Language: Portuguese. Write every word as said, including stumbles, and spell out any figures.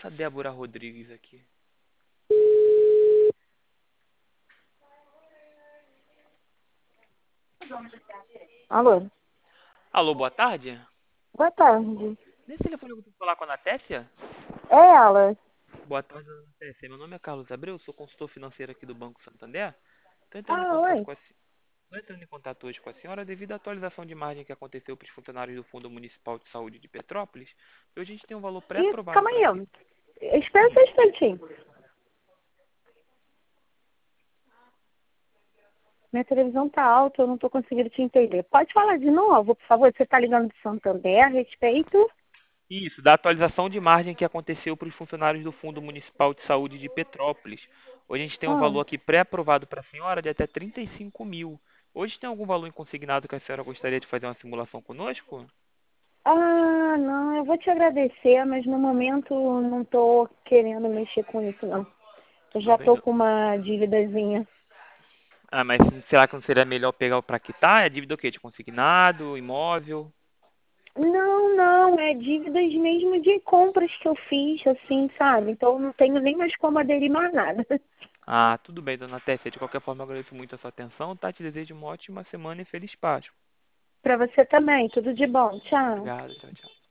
essa Débora Rodrigues aqui? Alô, Alô, boa tarde? boa tarde. Nesse telefone eu consigo falar com a Natécia? É ela. Boa tarde, dona Natécia. Meu nome é Carlos Abreu, sou consultor financeiro aqui do Banco Santander. Estou entrando em Ah, contato oi. com a se- tô entrando em contato hoje com a senhora devido à atualização de margem que aconteceu para os funcionários do Fundo Municipal de Saúde de Petrópolis. E hoje a gente tem um valor Ih, pré-aprovado calma para aí, si. ó. Espera só um Isso. instantinho. Minha televisão tá alta, eu não tô conseguindo te entender. Pode falar de novo, por favor? Você tá ligando de Santander a respeito? Isso, da atualização de margem que aconteceu para os funcionários do Fundo Municipal de Saúde de Petrópolis. Hoje a gente tem um Ah, valor aqui pré-aprovado para a senhora de até trinta e cinco mil. Hoje tem algum valor inconsignado que a senhora gostaria de fazer uma simulação conosco? ah, não, eu vou te agradecer, mas no momento não tô querendo mexer com isso, não. Eu Tudo já bem, tô dona? com uma dívidazinha. Ah, mas será que não seria melhor pegar para quitar? É dívida o quê? De consignado, imóvel? Não, não, é dívidas mesmo de compras que eu fiz, assim, sabe? Então eu não tenho nem mais como aderir mais nada. Ah, tudo bem, dona Tessia. De qualquer forma, eu agradeço muito a sua atenção, tá? Te desejo uma ótima semana e feliz Páscoa. Pra você também, tudo de bom. Tchau. Obrigado, tchau, tchau.